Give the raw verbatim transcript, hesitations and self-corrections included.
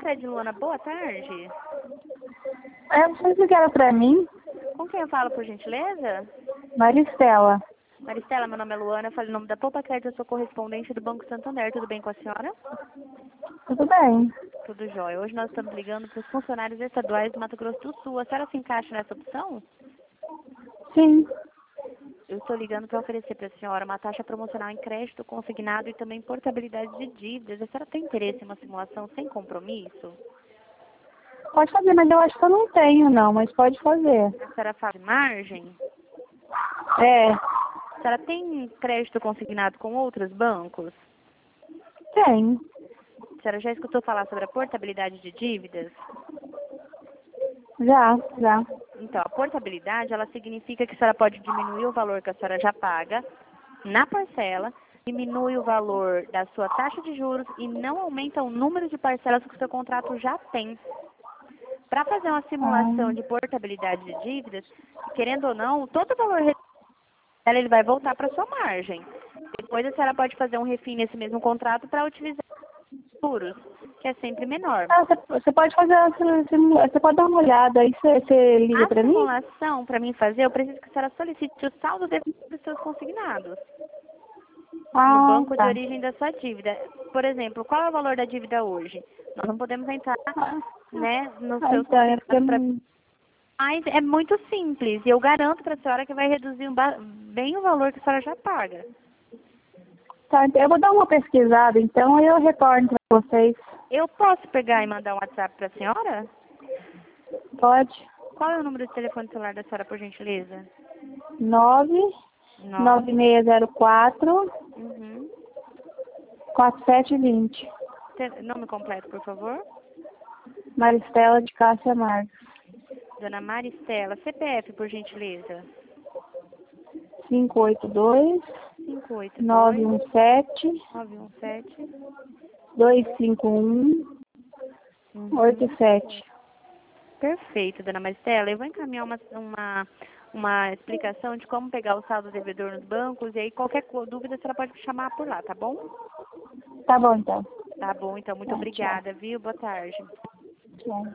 Fred Luana, boa tarde. Eu não sei se que era pra mim. Com quem eu falo, por gentileza? Maristela. Maristela, meu nome é Luana, eu falo em nome da Poupa Crédito, eu sou correspondente do Banco Santander. Tudo bem com a senhora? Tudo bem. Tudo jóia. Hoje nós estamos ligando para os funcionários estaduais do Mato Grosso do Sul. A senhora se encaixa nessa opção? Sim. Eu estou ligando para oferecer para a senhora uma taxa promocional em crédito consignado e também portabilidade de dívidas. A senhora tem interesse em uma simulação sem compromisso? Pode fazer, mas eu acho que eu não tenho, não, mas pode fazer. A senhora fala de margem? É, A senhora tem crédito consignado com outros bancos? tem. A senhora já escutou falar sobre a portabilidade de dívidas? Já, já. Então, a portabilidade, ela significa que a senhora pode diminuir o valor que a senhora já paga na parcela, diminui o valor da sua taxa de juros e não aumenta o número de parcelas que o seu contrato já tem. Para fazer uma simulação Ah, de portabilidade de dívidas, querendo ou não, todo o valor recebido, ele vai voltar para sua margem. Depois a senhora pode fazer um refim nesse mesmo contrato para utilizar os juros, que é sempre menor. Ah, você você pode fazer, essa simula- você pode dar uma olhada, aí você, você liga A pra mim? simulação, para mim fazer, eu preciso que a senhora solicite o saldo de- dos seus consignados no Ah, banco de tá. origem da sua dívida. Por exemplo, qual é o valor da dívida hoje? Nós não podemos entrar, Ah, né, nos ah, seus então, é porque eu consignados para... não... Mas é muito simples e eu garanto para a senhora que vai reduzir um ba- bem o valor que a senhora já paga. Tá, então eu vou dar uma pesquisada, então, aí eu retorno pra vocês. Eu posso pegar e mandar um WhatsApp para a senhora? Pode? Qual é o número de telefone celular da senhora, por gentileza? Nove nove Nove. seis zero quatro Uhum. quatro sete vinte. Te- Nome completo, por favor. Maristela de Cássia Marques. Dona Maristela. C P F, por gentileza. cinco oito dois, Cinco oito nove dois um sete, nove um sete. dois cinco um, oito Uhum. sete. Perfeito, dona Maristela. Eu vou encaminhar uma, uma, uma explicação de como pegar o saldo devedor nos bancos e aí qualquer co- dúvida a senhora pode me chamar por lá, tá bom? Tá bom, então. Tá bom, então muito Tá, tchau. obrigada, viu? Boa tarde. Tchau.